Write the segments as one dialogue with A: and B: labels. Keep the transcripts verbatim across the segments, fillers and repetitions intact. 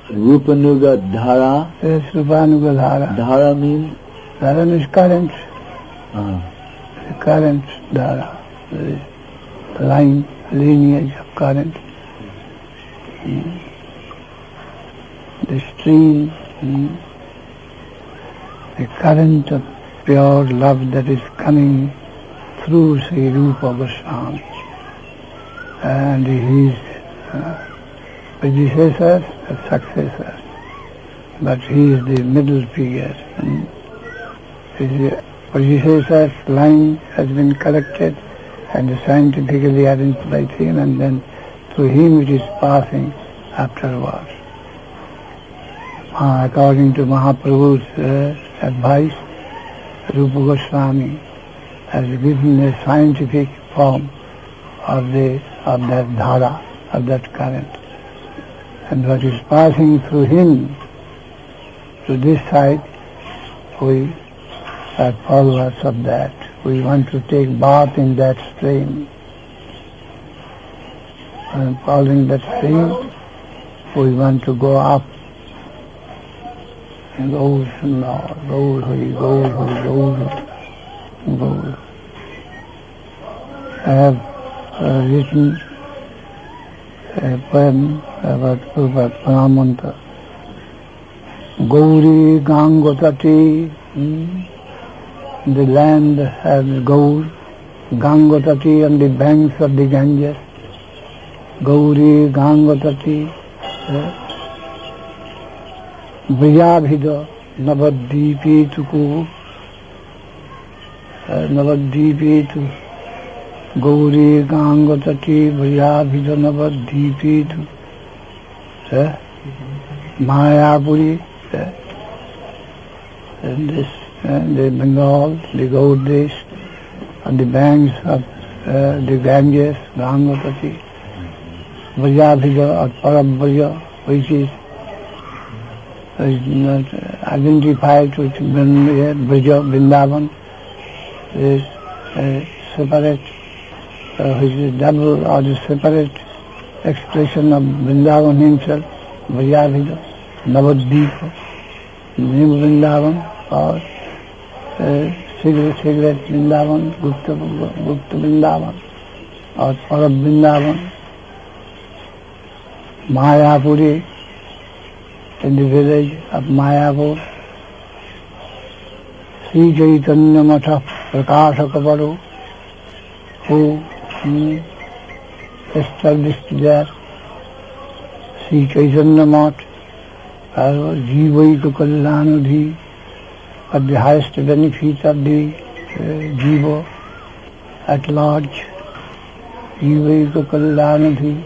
A: Rupanuga Dhara.
B: Yes, Rupanuga Dhara.
A: Dhara means?
B: Dhara means current.
A: Uh-huh.
B: The current Dhara. The line, lineage of current. Mm. The stream, mm. the current of pure love that is coming through Sri Rupa Goswami. And his uh, predecessors and successors. But he is the middle figure. Mm. His predecessor's line has been collected and scientifically identified him, and then through him it is passing afterwards. Uh, according to Mahaprabhu's uh, advice, Rupa Goswami has given a scientific form of the of that dhara, of that current. And what is passing through him to this side, we are followers of that. We want to take bath in that stream. And following that stream, we want to go up and go, no, go, go, go, go, go. I have uh, written a poem about Prabhupada Pranamanta. Gauri Gangotati, hmm? The land has gold, Gangotati on the banks of the Ganges. Gauri Gangotati, Vijabhida, Navadvipetuku, Navadvipetu, Gauri Gangotati, Vijabhida Navadvipetu, Mayapuri, and this, and the Bengal, the gold dish, on the banks of uh, the Ganges, Gangotati, Vajabhija or Parabhaja, which is, is not identified with Braja, Vrindavan, is a separate, uh, which is double or the separate expression of Vrindavan himself, Vajabhija, Navadvipa, New Vrindavan, or uh, cigarette, cigarette Vrindavan, Gupta, Gupta Vrindavan, or Parab Vrindavan, Mayapuri, in the village of Mayapur, Sri Chaitanya Matha Prakashakavaru, who hmm, established there, Sri Chaitanya Matha, Jivaika Kalyanadhi, for the highest benefit of the uh, Jiva at large, Jivaika Kalyanadhi,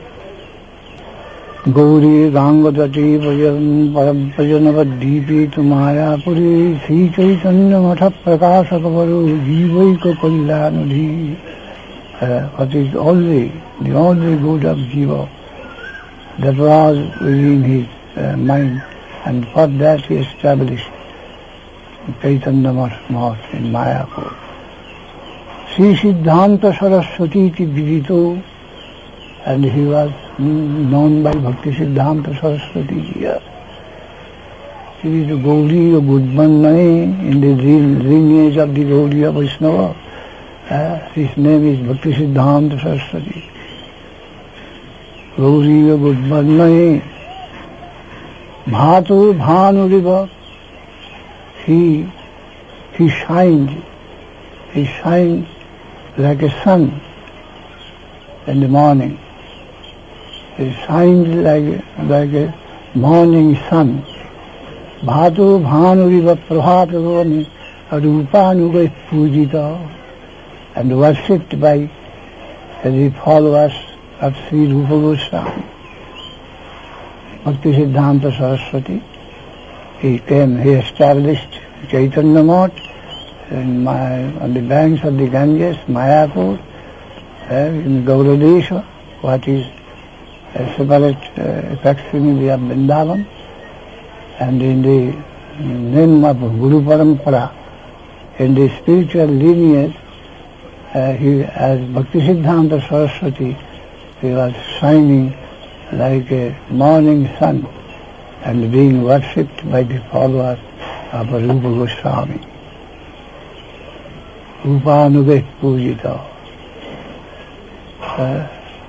B: Gauri Gangadati Parampajanavadvipi to Mayapuri, Sri Chaitanya Matha Prakashakavaru, Jivaika Kalyanadhi, uh, what is only, the only good of Jiva that was within his uh, mind, and for that he established Chaitanya Math in Mayapur. Sri Siddhanta Saraswati iti vidito, and he was known by Bhakti Siddhanta Saraswati here. He is a Gaudiya Gudmannai in the lineage of the Gaudiya Vaishnava. Uh, his name is Bhakti Siddhanta Saraswati. Gaudiya Gudmannai Bhatu Bhanuriva. He, he shines, he shines like a sun in the morning. He shines like, like a morning sun. Bhatu Bhanuriva Prabhatavani Rupanuga Pujita, and worshipped by the followers of Sri Rupa Goswami. Bhakti Siddhanta Saraswati. He came, he established Chaitanya Math in my, on the banks of the Ganges, Mayapur, uh, in Gauradesha, what is a separate uh, facsimile of Vrindavan, and in the name of Guru Parampara, in the spiritual lineage, uh, he, as Bhakti Siddhanta Saraswati, he was shining like a morning sun and being worshipped by the followers of Rupa Goswami. Rupanuga Pujita. Uh,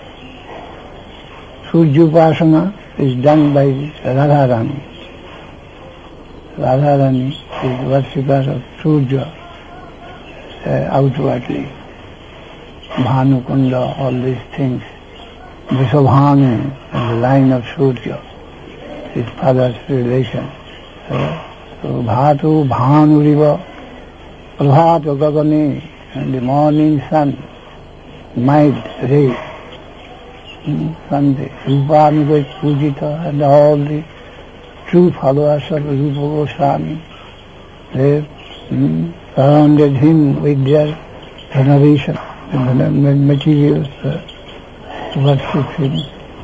B: Surya Upasana is done by Radharani. Radharani is worshipper of Surya uh, outwardly. Bhanukunda, all these things. Vrishabhanu and the line of Surya, his father's relation. Uh, so Bhatu Bhanuriva, Prabhata Gagani, and the morning sun, mild ray, Sunday, Rupanuga Pujita, and all the true followers of Rupa Goswami, they mm, surrounded him with their veneration and materials uh, to worship him.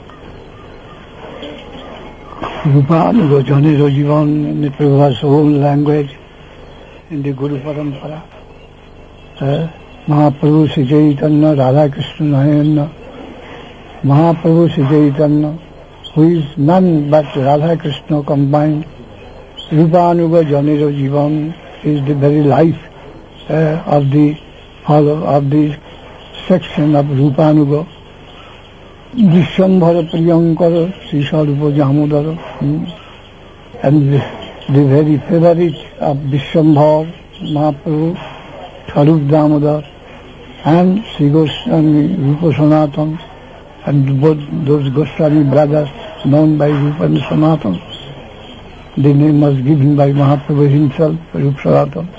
B: Rupanuga Janira Jivan in the Prabhupada's own language, in the Guru Parampara. Uh, Mahaprabhu Sri Chaitanya, Radha Krishna Nayana, Mahaprabhu Sri Chaitanya, who is none but Radha Krishna combined. Rupanuga Janira Jivan is the very life uh, of the of the section of Rupanuga. Vishwambhara Priyankara, Sri Sarupa Jamodara, and the, the very favorite of Vishwambhara, Mahaprabhu, Sarupa Damodar, and Sri Goswami, Rupa Sanatan, and both those Goswami brothers known by Rupa and Sanatan. The name was given by Mahaprabhu himself, Rupa Sanatan.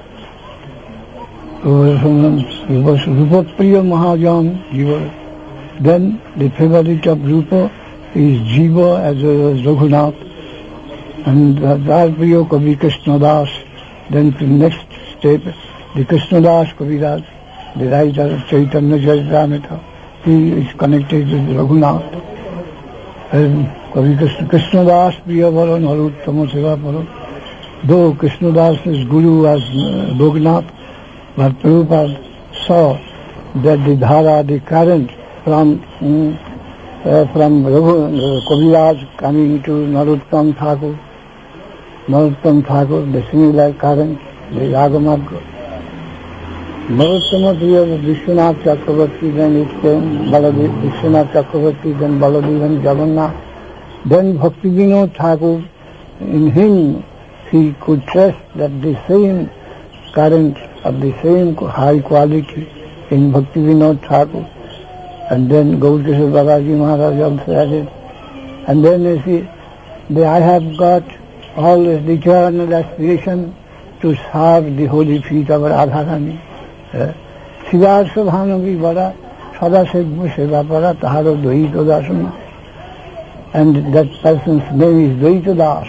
B: Rupa Priya Mahajan, Jiva. Then the favorite of Rupa is Jiva as well as Raghunath, and Radha Kavi Krishnadas. Then to the next step, the Krishnadas Kaviraj, the writer of Chaitanya Charitamrita, he is connected with Raghunath. And Kavi Krishnadas Priyavaran Haruttama Sevaparam. Though Krishnadas' guru was uh, Raghunath, but Prabhupada saw that the dhara, the current from um, uh, from Raghu, uh, Kaviraj coming to Narottam Thakur, Narottam Thakur, the similar current, the Ragamarga. Narottama Priya Vishwanath Chakravarti, then it came Baladev, Vishwanath Chakravarti, then Baladev and Jagannath. Then Bhakti Vinod Thakur, in him he could trust that the same current of the same high quality in Bhakti Vinod Thakur. And then Gaurkishore Balaji Maharaj also added. And then you see, the, I have got all the eternal aspiration to serve the holy feet of Radharani. Siddhartha Bhanuvi Vada, Sada Segmu Seva Para, Taharo Dvaita Dasana. And that person's name is Dvaita Das.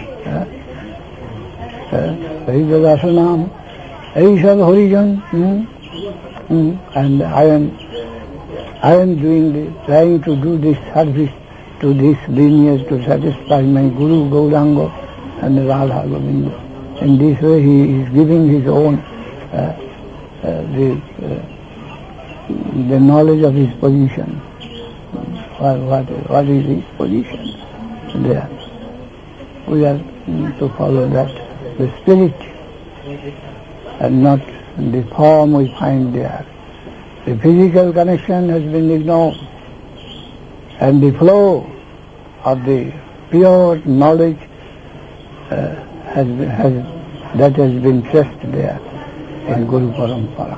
B: Dvaita Dasanam. Aisha Horijan. And I am I am doing the, trying to do this service to this lineage to satisfy my Guru Gauranga and Radha Govinda. In this way he is giving his own uh, uh, the, uh, the knowledge of his position. What, what, what is his position there? We are to follow that, the spirit, and not the form we find there. The physical connection has been ignored, and the flow of the pure knowledge uh, has, has that has been stressed there in Guru Parampara.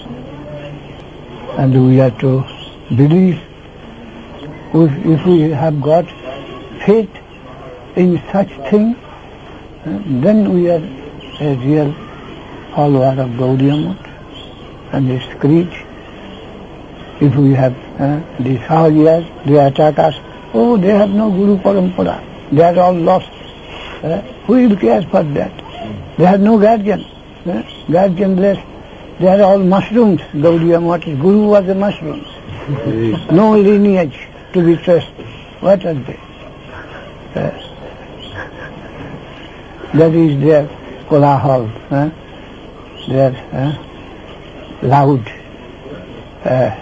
B: And we have to believe, if, if we have got faith in such thing, uh, then we are a real follower of Gaudiya Math and his creed. If we have uh, the Sahajas, they attack us, oh, they have no Guru Parampara, they are all lost. Uh, who will care for that? They have no guardian, uh, guardianless. They are all mushrooms. Gaudiya Math, Guru was a mushroom. No lineage to be traced. What are they? Uh, that is their kolahal, uh, their uh, loud uh,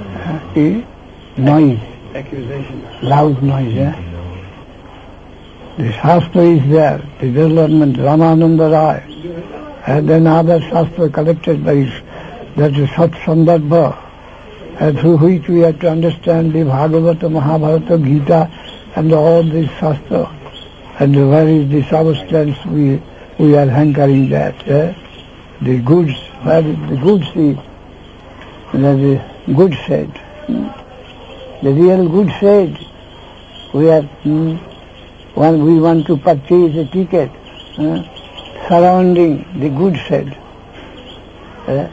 B: uh, noise, accusation, loud noise. Eh? The Shastra is there, the development, Ramananda Rai, and then other Shastra collected by that is Sat Sandarbha, and through which we have to understand the Bhagavata, Mahabharata, Gita, and all these Shastra, and where is the substance we we are hankering that. Eh? The goods, where is the goods, the, the good said, the real good said, we are, hmm, when we want to purchase a ticket, eh, surrounding the good said. Eh?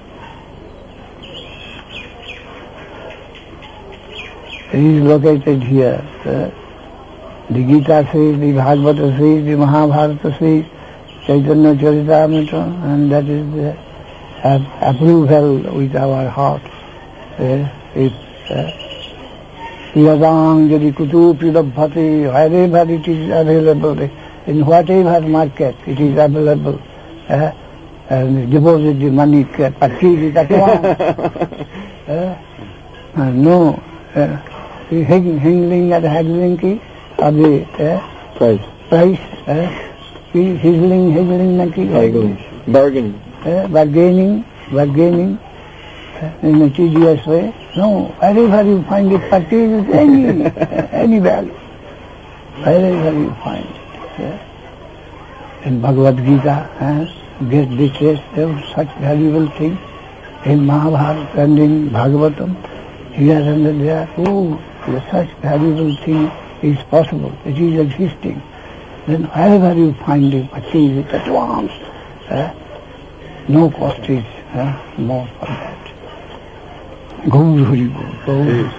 B: It is located here. Eh? The Gita says, the Bhagavata says, the Mahabharata says, Chaitanya Charitamrita, and that is the uh, approval with our heart. Eh? If, eh? Yadang Kutu Pidabhati, wherever it is available, in whatever market it is available, eh? And deposit the money, purchase it at once. eh? uh, no, uh, hingling and haggling ki, of the uh,
A: price,
B: price, uh, higgling, higgling,
A: haggling, bargaining,
B: uh, bargaining, bargaining. In a tedious way. No, wherever you find it, purchase it any, any value. Wherever you find it. Yeah. In Bhagavad Gita, eh, get the taste of such valuable things. In Mahabharata and in Bhagavatam, here and there, oh, such valuable thing is possible. It is existing. Then wherever you find it, purchase it at once. Eh? No cost is eh, more for that. Gold Hari Gold, Gold,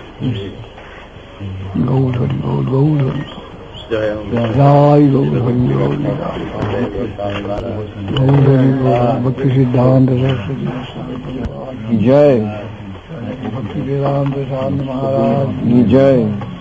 B: Gold Hari Gold, Gold Hari Gold. Jai Gold Hari Gold. Gold Hari Gold, Bhakti Siddhanta Saraswati.
A: Jai.
B: Bhakti Vedanta Swami Maharaj.
A: Jai.